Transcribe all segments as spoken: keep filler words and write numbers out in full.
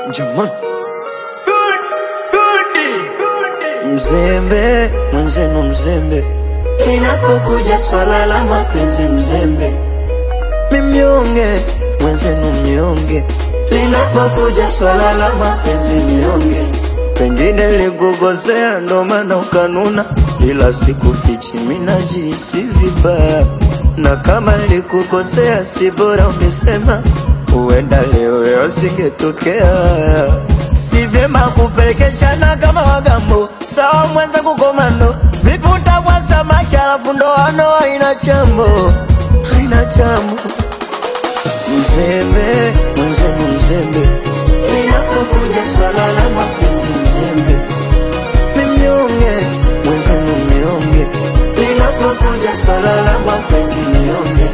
Jamani mzembe, mwenzenu mzembe, inapokuja swala la mapenzi mzembe. mimnyonge, mwenzenu mnyonge, Linapokuja swala la mapenzi mnyonge. pengine likukosea ndo maana ukanuna, ila sikufichi minajisi vibaya. Na kama likukosea si bora ungesema, uenda leo yo singetokea. Si vyema kupelekeshana kama wagambo, sawa mwenza kukomando. Vipi utabwa samaki alafu ndoano haina chambo, haina chambo. Mzembe, mwenzenu mzembe, Linapokuja swala la mapenzi mzembe. mimnyonge, mwenzenu mnyonge, Linapokuja swala la mapenzi mnyonge.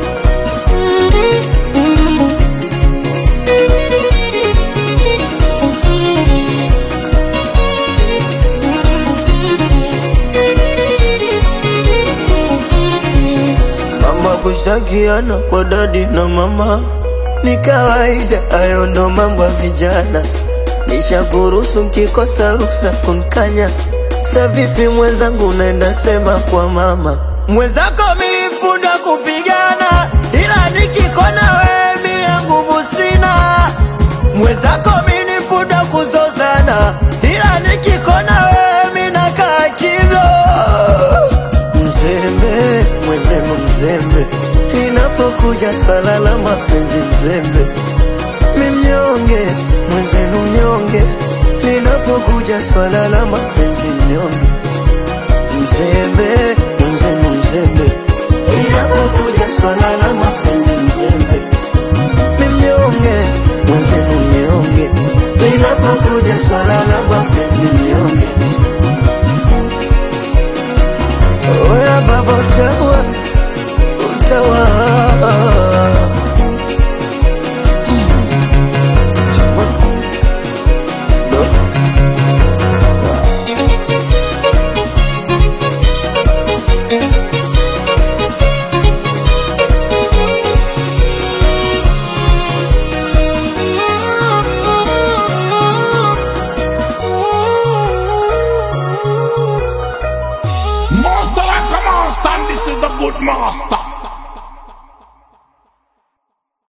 mama kushtakiana kwa dadi na mama ni kawaida, ayo ndo mambo ya vijana. Nishakuruhusu nkikosa ruksa kunkanya, sa vipi mwenzangu unaenda sema kwa mama mwenzako? Milifunda kupigana, ila nikikona wewe mie nguvu sina. Mwenzako milifunda kuzozana, ila nikikona wewe mina kaa kimya. Mzembe, mwenzenu mzembe, inapokuja swala la mapenzi mzembe. Mimnyonge, mwenzenu mnyonge, linapokuja swala la mapenzi mnyonge. Mzembe, mwenzenu mzembe, Linapokuja swala la mapenzi mzembe. mimnyonge, mwenzenu mnyonge, Linapokuja swala